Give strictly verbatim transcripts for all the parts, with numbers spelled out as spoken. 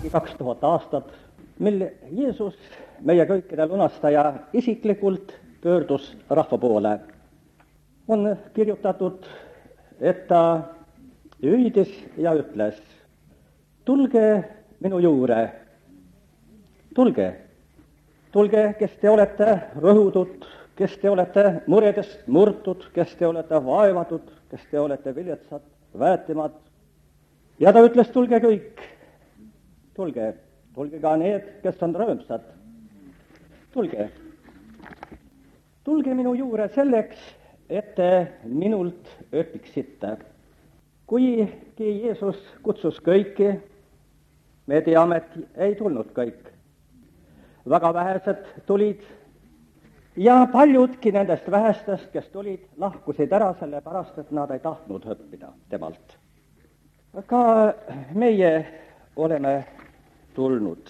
kaks tuhat aastat, mil Jeesus, meie kõikide lunastaja, isiklikult pöördus rahva poole. On kirjutatud, et ta hüüdis ja ütles: tulge minu juurde, tulge, tulge, kes te olete rõhutud, kes te olete muredest murtud, kes te olete vaevatud, kes te olete viletsad, väetimad. Ja ta ütles: tulge kõik, tulge, tulge ka need, kes on rõõmsad. Tulge, tulge minu juurde selleks, et te minult õpiksite. Kuigi Jeesus kutsus kõiki, me teame, et ei tulnud kõik. Väga vähesed tulid ja paljudki nendest vähestest, kes tulid, lahkusid ära sellepärast, et nad ei tahtnud õppida temalt. Ka meie oleme tulnud.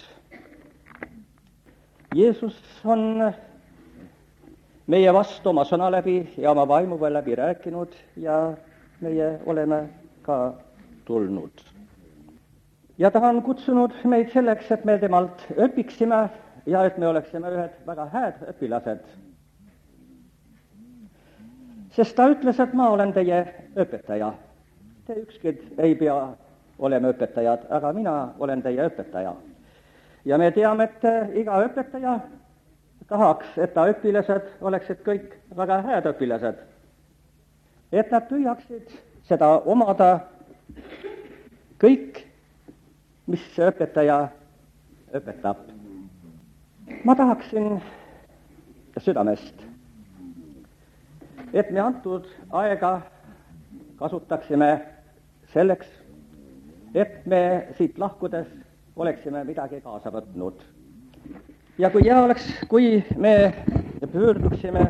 Jeesus on meie vastu oma sõna läbi ja oma vaimu veel läbi rääkinud ja meie oleme ka tulnud. Ja ta on kutsunud meid selleks, et me temalt õpiksime ja et me oleksime ühed väga hääd õpilased. Sest ta ütles, et ma olen teie õpetaja. Te ükski ei pea olema õpetajad, aga mina olen teie õpetaja. Ja me teame, et iga õpetaja tahaks, et ta õpilased oleksid kõik väga hääd õpilased. Et nad püüaksid seda omada kõik, mis õpetaja õpetab. Ma tahaksin südamest, et me antud aega kasutaksime selleks, et me siit lahkudes oleksime midagi kaasa võtnud. Ja kui hea oleks, kui me pöörduksime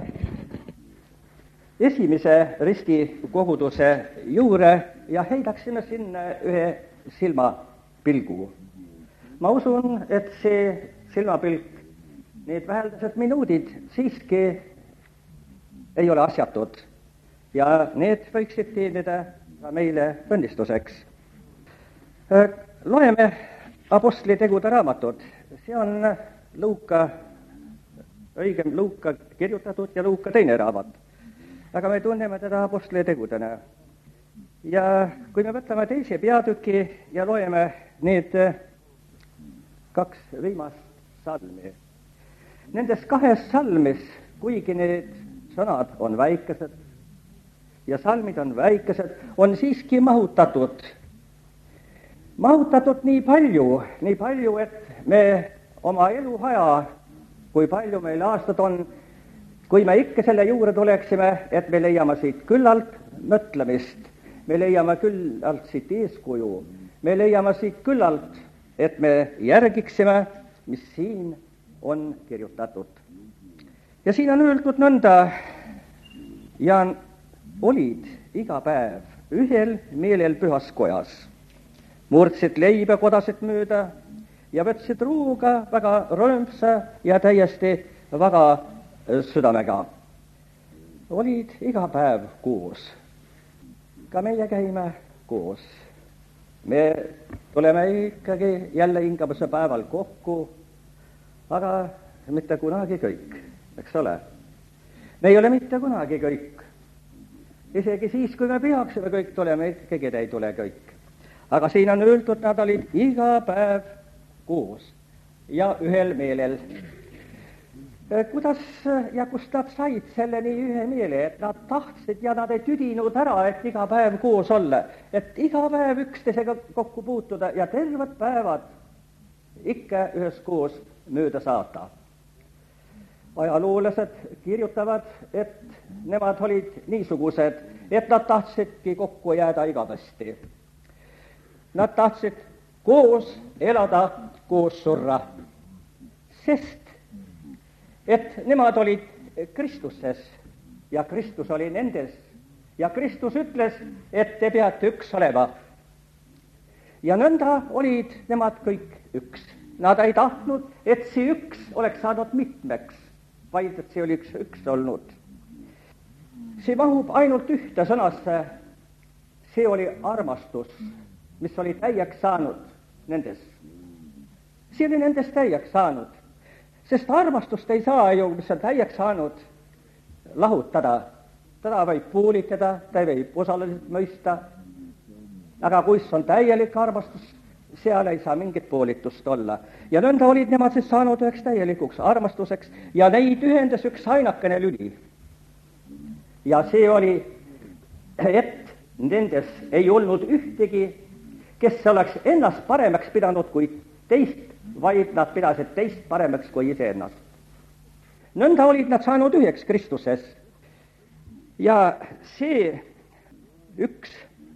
esimese ristikoguduse juurde ja heidaksime sinna ühe silmapilgu. Ma usun, et see silmapilk, need väheldased minuudid siiski ei ole asjatud ja need võiksid teenida ka meile õnnistuseks. Loeme Apostlitegude raamatut. See on Luuka, õigem Luuka kirjutatud ja Luuka teine raamat. Aga me tunneme teda Apostlitegudena. Ja kui me võtame teise peatüki ja loeme need kaks viimast salmi. Nendes kahes salmis, kuigi need sõnad on väikesed ja salmid on väikesed, on siiski mahutatud. Mahutatud nii palju, nii palju, et me oma eluaja, kui palju meil aastad on, kui me ikka selle juurde tuleksime, et me leiame siit küllalt mõtlemist, me leiame küllalt siit eeskuju, me leiame siit küllalt, et me järgiksime, mis siin on kirjutatud. Ja siin on öeldud nõnda: ja olid iga päev ühel meelel pühas kojas, murdsid leiba kodasid mööda ja võtsid ruuga väga rõõmsa ja täiesti väga südamega. Olid iga päev koos. Ka meie käime koos. Me tuleme ikkagi jälle hingamise päeval kokku, aga mitte kunagi kõik, eks ole. Me ei ole mitte kunagi kõik. Isegi siis, kui me peaksime kõik tulema, ikkagi ei tule kõik. Aga siin on öeldud, nad olid iga päev koos ja ühel meelel. Kuidas ja kust nad said selle nii ühe meele, et nad tahtsid ja nad ei tüdinud ära, et iga päev koos olla, et iga päev üksteisega kokku puutuda ja terved päevad ikka üheskoos mööda saada. Ajaloolased kirjutavad, et nemad olid niisugused, et nad tahtsidki kokku jääda igavesti. Nad tahtsid koos elada, koos surra, sest et nemad olid Kristuses ja Kristus oli nendes ja Kristus ütles, et te peate üks olema. Ja nõnda olid nemad kõik üks. Nad ei tahtnud, et see üks oleks saanud mitmeks, vaid et see oli üks, üks olnud. See mahub ainult ühte sõnasse, see oli armastus, mis oli täieks saanud nendes. see oli nendest täieks saanud. Sest armastust ei saa ju, mis on täieks saanud, lahutada. Teda võib puulitada, ta võib osaliselt mõista, aga kui see on täielik armastus, seal ei saa mingit poolitust olla. Ja nõnda olid nemad siis saanud üheks täielikuks armastuseks ja neid ühendas üks ainakene lüli. Ja see oli, et nendes ei olnud ühtegi, kes oleks ennast paremaks pidanud kui teist, vaid nad pidasid teist paremaks kui iseennast. Nõnda olid nad saanud üheks Kristuses. Ja see üks,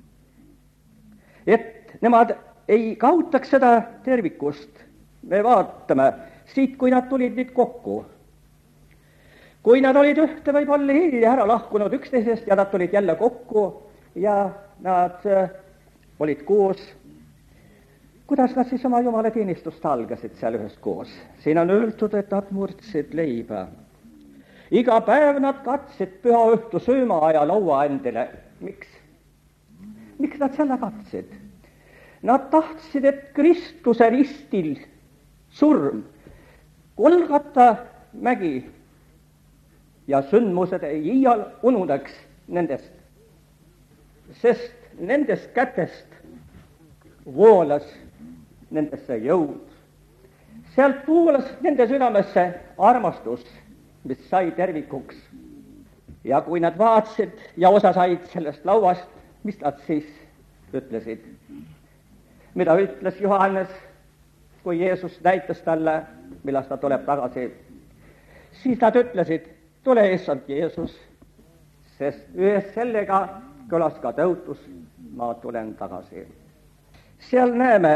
et nemad ei kaotaks seda tervikust. Me vaatame siit, kui nad tulid nüüd kokku. Kui nad olid ühte võib-olla hilja ära lahkunud üksteisest ja nad tulid jälle kokku ja nad olid koos. Kuidas nad siis oma Jumala teenistust algasid seal ühes koos? Siin on öeldud, et nad murdsid leiba. Iga päev nad katsid püha õhtu sööma ja laua endile. Miks? Miks nad selle katsid? Nad tahtsid, et Kristuse ristil surm, Golgata mägi ja sündmused ei iial ununeks nendest, sest nendest kätest voolas nendesse jõud. Sealt voolas nende südamesse armastus, mis sai tervikuks. Ja kui nad vaatsid ja osa said sellest lauast, mis nad siis ütlesid? Mida ütles Johannes, kui Jeesus näitas talle, millal ta tuleb tagasi? Siis nad ütlesid, tule issand Jeesus, sest ühes sellega kõlas ka tõotus, ma tulen tagasi. Seal näeme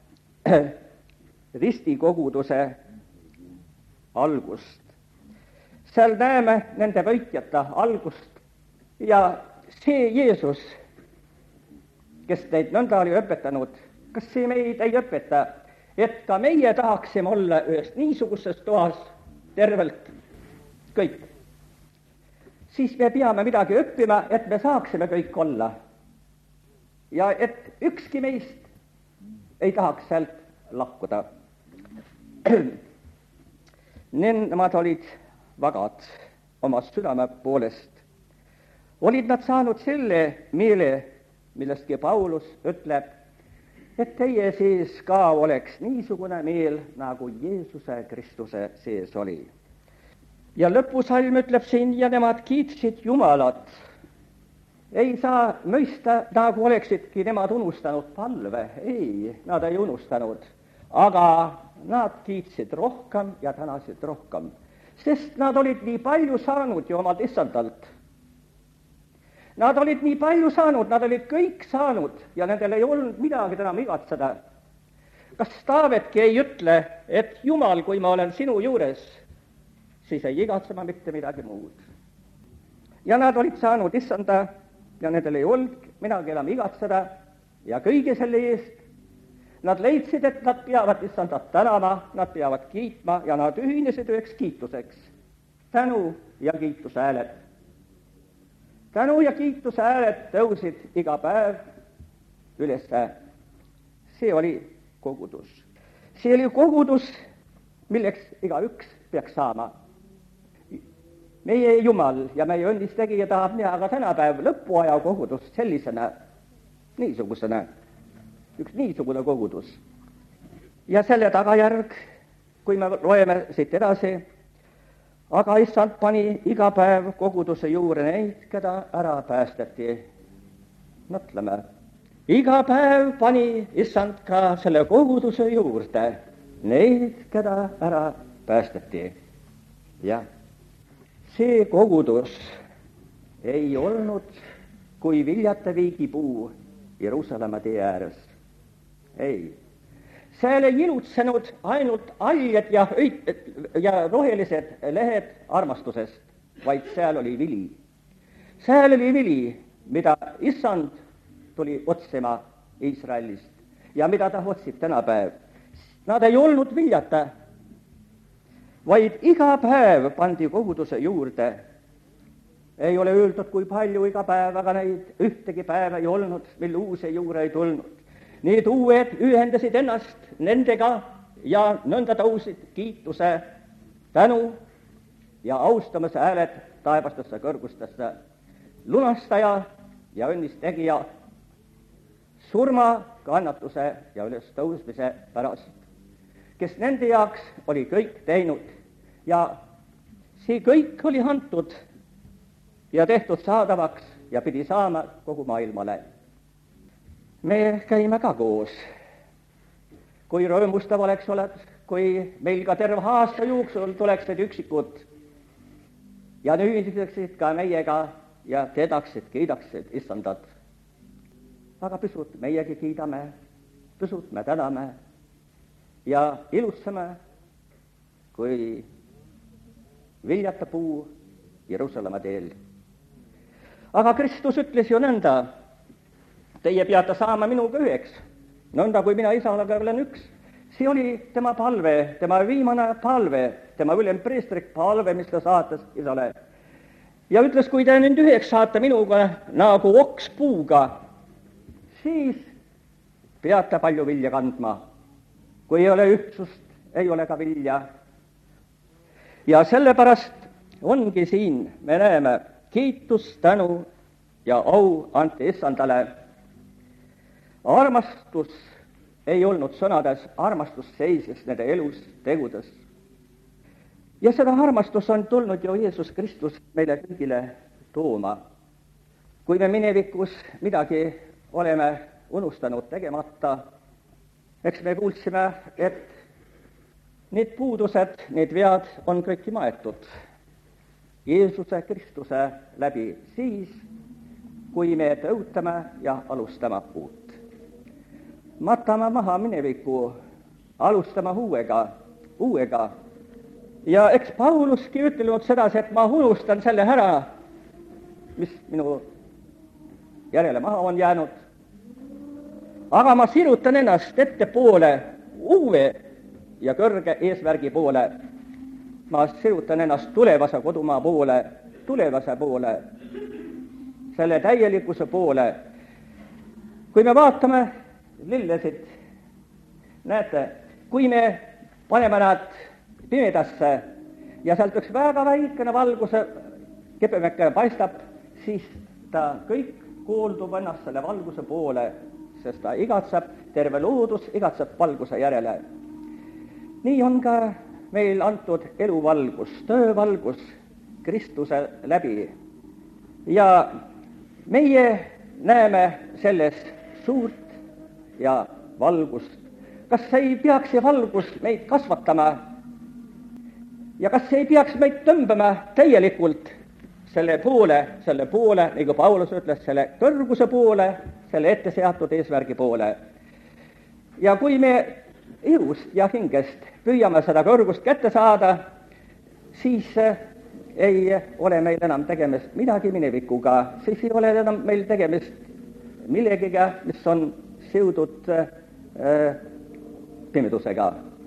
ristikoguduse algust. Seal näeme nende võitjate algust ja see Jeesus, kes neid nõnda oli õpetanud, kas see meid ei õpeta, et ka meie tahaksime olla ühes niisuguses toas tervelt kõik. Siis me peame midagi õppima, et me saaksime kõik olla. Ja et ükski meist ei tahaks sealt lahkuda. Nemad olid vagad oma südame poolest. Olid nad saanud selle meele, millestki Paulus ütleb, et teie siis ka oleks niisugune meel, nagu Jeesuse Kristuse sees oli. Ja lõpusalm ütleb siin, ja nemad kiitsid Jumalat. Ei saa mõista, nagu oleksidki nemad unustanud palve. Ei, nad ei unustanud. Aga nad kiitsid rohkem ja tänasid rohkem. Sest nad olid nii palju saanud ju omalt issandalt. Nad olid nii palju saanud, nad olid kõik saanud ja nendel ei olnud midagi enam igatseda. Kas Taavetki ei ütle, et Jumal, kui ma olen sinu juures, siis ei igatse ma mitte midagi muud. Ja nad olid saanud issanda ja nendel ei olnud midagi enam igatseda ja kõige selle eest nad leidsid, et nad peavad issandat tänama, nad peavad kiitma ja nad ühinesid üheks kiituseks. Tänu ja kiituse hääled. Tänu ja kiituse hääled tõusid iga päev ülesse. See oli kogudus. See oli kogudus, milleks igaüks peaks saama. Meie Jumal ja meie õnnistegija tahab näha ka tänapäev lõpuaja kogudust sellisena, niisugusena, üks niisugune kogudus. Ja selle tagajärg, kui me loeme siit edasi, aga issand pani iga päev koguduse juurde neid, keda ära päästeti. Mõtleme, iga päev pani issand ka selle koguduse juurde neid, keda ära päästeti. Ja see kogudus ei olnud kui viljata viigipuu Jeruusalemma tee ääres. Ei. Seal ei ilutsenud ainult aljed ja, ja rohelised lehed armastusest, vaid seal oli vili. Seal oli vili, mida issand tuli otsima Iisraelist ja mida ta otsib tänapäev. Nad ei olnud viljata, vaid iga päev pandi koguduse juurde. Ei ole öeldud, kui palju iga päev, aga neid ühtegi päeva ei olnud, mille uusi juurde ei tulnud. Need uued ühendasid ennast nendega ja nõnda tõusid kiituse, tänu ja austamise hääled taevastesse kõrgustesse. Lunastaja ja õnnistegija surma, kannatuse ja ülestõusmise pärast, kes nende jaoks oli kõik teinud ja see kõik oli antud ja tehtud saadavaks ja pidi saama kogu maailmale. Me käime ka koos. Kui rõõmustav oleks oled, kui meil ka terve aasta jooksul tuleksid üksikud ja nüüdiksid ka meiega ja tedaksid, kiidaksid issandat. Aga pisut meiegi kiidame, pisut me täname ja ilustame, kui viljata puu Jeruusalemma teel. Aga Kristus ütles ju nõnda, teie peate saama minuga üheks, nõnda kui mina isaga olen üks. See oli tema palve, tema viimane palve, tema ülempreestrik palve, mis ta saatas isale. Ja ütles, kui te nüüd üheks saate minuga nagu oks puuga, siis peate palju vilja kandma. Kui ei ole ühtsust, ei ole ka vilja. Ja sellepärast ongi siin, me näeme, kiitus, tänu ja au anti issandale. Armastus ei olnud sõnades, armastus seisis nende elus, tegudes. Ja seda armastus on tulnud ju Jeesus Kristus meile kõigile tooma. Kui me minevikus midagi oleme unustanud tegemata, eks me kuulsime, et need puudused, need vead on kõiki maetud Jeesuse Kristuse läbi siis, kui me tõutame ja alustame uut. Matame maha mineviku, alustame uuega, uuega. Ja eks Pauluski ütlenud sedasi, et ma unustan selle ära, mis minu järele maha on jäänud. Aga ma sirutan ennast ettepoole uue ja kõrge eesmärgi poole. Ma sirutan ennast tulevase kodumaa poole, tulevase poole, selle täielikkuse poole. Kui me vaatame lillesid, näete, kui me paneme nad pimedasse ja sealt üks väga väikene valguse kepemekene paistab, siis ta kõik kooldub ennast selle valguse poole, sest ta igatseb, terve loodus igatseb valguse järele. Nii on ka meil antud eluvalgus, töövalgus Kristuse läbi. Ja meie näeme selles suurt ja valgust. Kas ei peaks see valgus meid kasvatama? Ja kas ei peaks meid tõmbama täielikult selle poole, selle poole, nagu Paulus ütles, selle kõrguse poole, selle ette seatud eesmärgi poole? Ja kui me ihust ja hingest püüame seda kõrgust kätte saada, siis ei ole meil enam tegemist midagi minevikuga, siis ei ole enam meil tegemist millegiga, mis on seudud äh, pimedusega.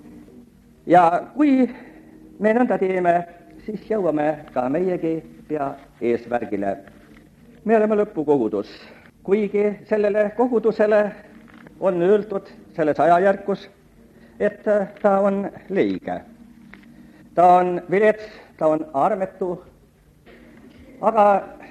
Ja kui me nõnda teeme, siis jõuame ka meiegi pea eesmärgile. Me oleme lõpukogudus, kuigi sellele kogudusele on öeldud selles ajajärkus, et ta on leige. Ta on vilets, ta on armetu, aga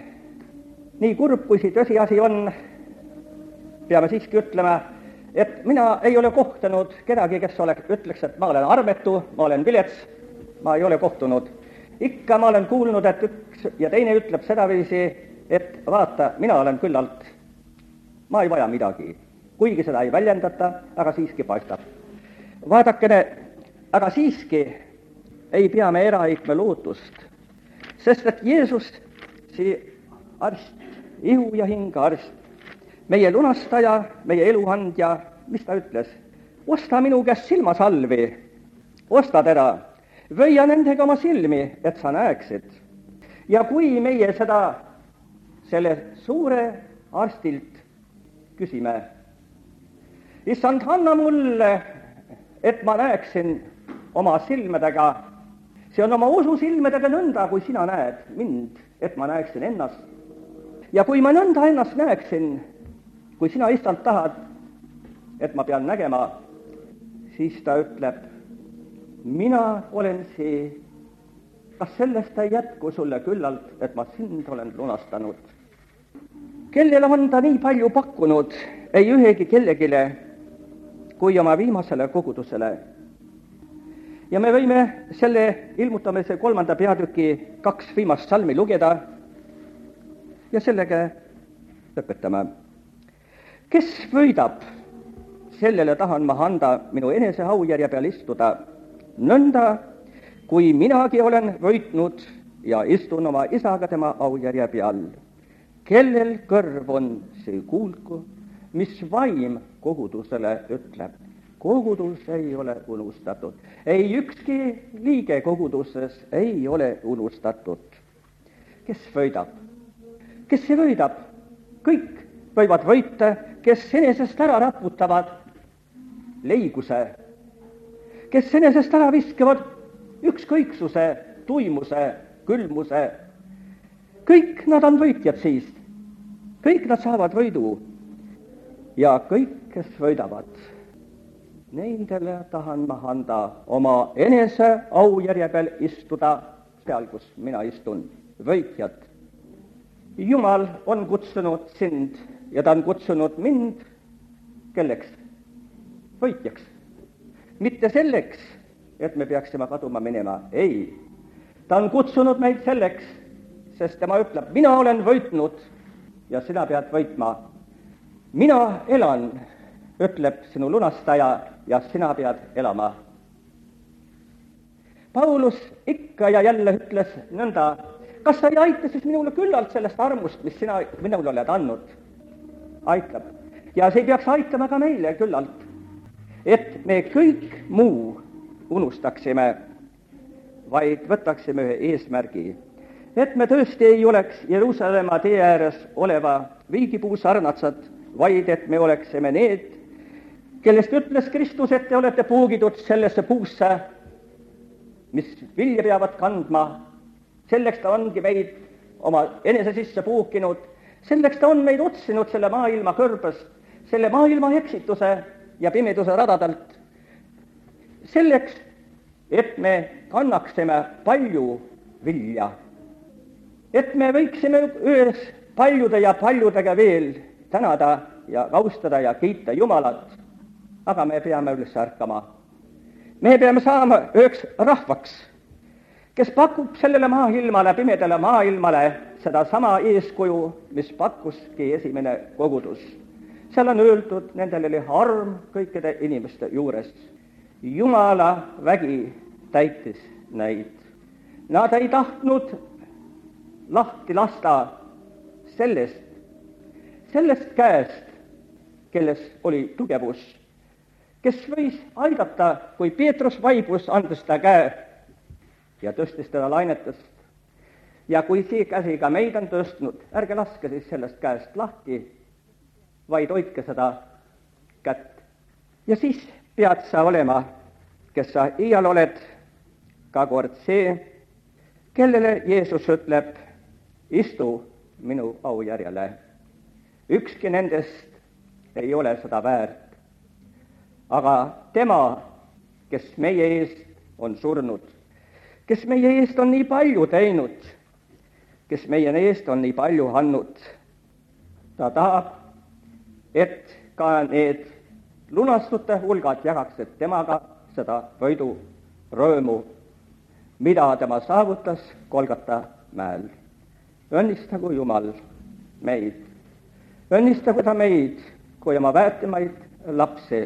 nii kurb, kui see tõsiasi on, peame siiski ütlema, et mina ei ole kohtanud kedagi, kes oleks, ütleks, et ma olen armetu, ma olen vilets, ma ei ole kohtunud. Ikka ma olen kuulnud, et üks ja teine ütleb sedaviisi, et vaata, mina olen küllalt, ma ei vaja midagi. Kuigi seda ei väljendata, aga siiski paistab. Vaadakene, aga siiski ei pea me eraikme lootust, sest et Jeesus, see arst, ihu ja hinga arst, meie lunastaja, meie eluandja, mis ta ütles? Osta minu käest silmasalvi, osta teda, võia nendega oma silmi, et sa näeksid. Ja kui meie seda selle suure arstilt küsime, issand, anna mulle, et ma näeksin oma silmadega, see on oma usu silmadega nõnda, kui sina näed mind, et ma näeksin ennast. Ja kui ma nõnda ennast näeksin, kui sina issand tahad, et ma pean nägema, siis ta ütleb, mina olen see. Kas sellest ei jätku sulle küllalt, et ma sind olen lunastanud? Kellele on ta nii palju pakkunud, ei ühegi kellegile, kui oma viimasele kogudusele. Ja me võime selle ilmutamise kolmanda peatüki kaks viimast salmi lugeda ja sellega lõpetame. Kes võidab, sellele tahan ma anda minu enese aujärje peal istuda, nõnda, kui minagi olen võitnud ja istun oma isaga tema aujärje peal. Kellel kõrv on, see kuulku, mis vaim kogudusele ütleb. Kogudus ei ole unustatud. Ei ükski liige koguduses ei ole unustatud. Kes võidab? Kes see võidab? Kõik võivad võita, kes enesest ära raputavad leiguse, kes enesest ära viskavad ükskõiksuse, tuimuse, külmuse. Kõik nad on võitjad siis. Kõik nad saavad võidu. Ja kõik, kes võidavad, neindele tahan ma anda oma enese aujärje peal istuda, seal, kus mina istun, võitjad. Jumal on kutsunud sind ja ta on kutsunud mind kelleks? Võitjaks. Mitte selleks, et me peaksime kaduma minema. Ei, ta on kutsunud meid selleks, sest tema ütleb, mina olen võitnud ja sina pead võitma. Mina elan, ütleb sinu lunastaja, ja sina pead elama. Paulus ikka ja jälle ütles nõnda, kas sa ei aita siis minule küllalt sellest armust, mis sina minule oled andnud? Aitab. Ja see peaks aitama ka meile küllalt, et me kõik muu unustaksime, vaid võtaksime ühe eesmärgi, et me tõesti ei oleks Jeruusalemma tee ääres oleva viigipuu sarnatsad, vaid et me oleksime need, kellest ütles Kristus, et te olete puugitud sellesse puusse, mis vilja peavad kandma. Selleks ta ongi meid oma enese sisse puukinud, selleks ta on meid otsinud selle maailma kõrbest, selle maailma eksituse ja pimeduse radadelt. Selleks, et me kannaksime palju vilja, et me võiksime ühes paljude ja paljudega veel tänada ja austada ja kiita Jumalat, aga me peame üles ärkama. Me peame saama üheks rahvaks, kes pakub sellele maailmale, pimedale maailmale seda sama eeskuju, mis pakkuski esimene kogudus. Seal on öeldud, nendel oli arm kõikide inimeste juures. Jumala vägi täitis neid. Nad ei tahtnud lahti lasta sellest, sellest käest, kelles oli tugevus, kes võis aidata, kui Peetrus vaibus, andes ta käe ja tõstis teda lainetest. Ja kui see käsi ka meid on tõstnud, ärge laske siis sellest käest lahti, vaid hoidke seda kätt. Ja siis pead sa olema, kes sa iial oled, ka kord see, kellele Jeesus ütleb, istu minu aujärjele. Ükski nendest ei ole seda väärt. Aga tema, kes meie eest on surnud, kes meie eest on nii palju teinud, kes meie eest on nii palju andnud, ta tahab, et ka need lunastute hulgad jagaksid temaga seda võidu rõõmu, mida tema saavutas Golgata mäel. Õnnistagu Jumal meid, õnnistagu ta meid kui oma väärtimaid lapsi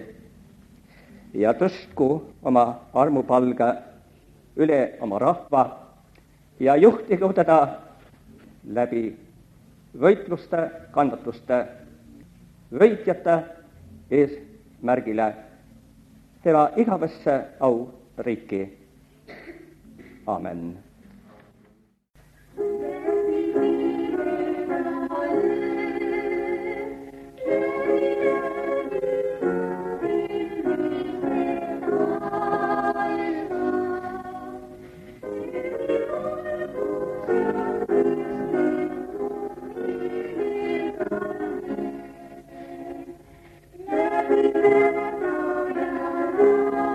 ja tõstku oma armupalge üle oma rahva ja juhtigu teda läbi võitluste, kannatuste, võitjate eesmärgile tema igavesse au riiki. Amen. Thank you.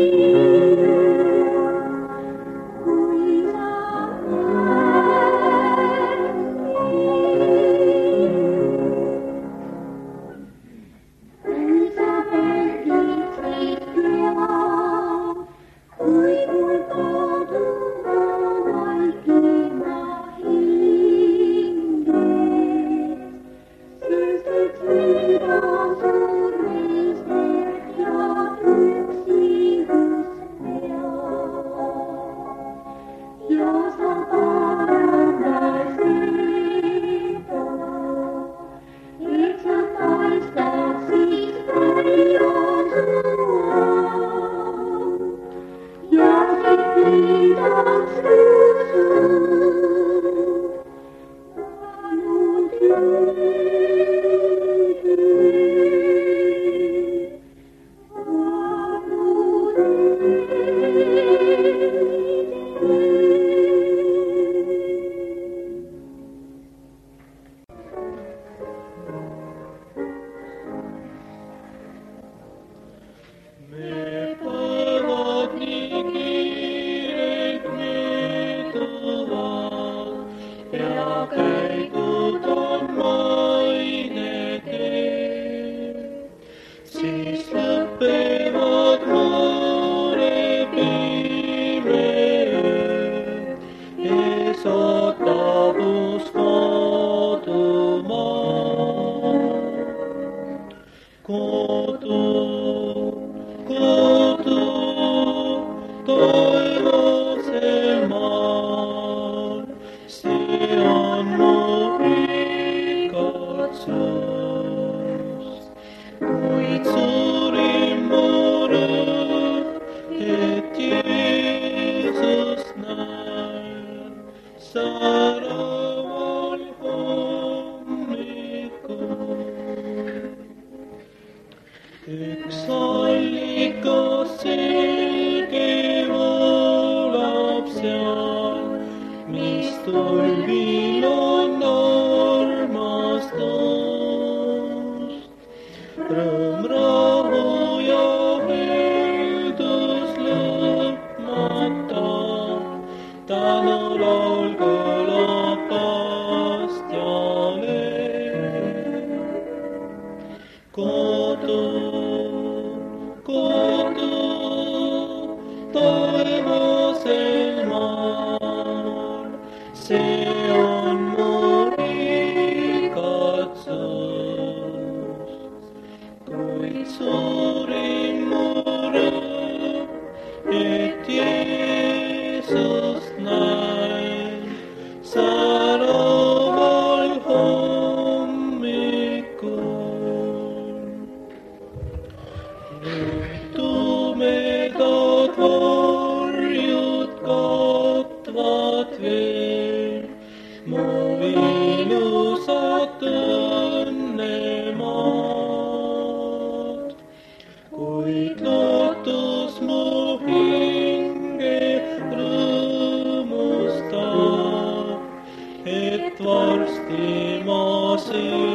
varsti ma siin.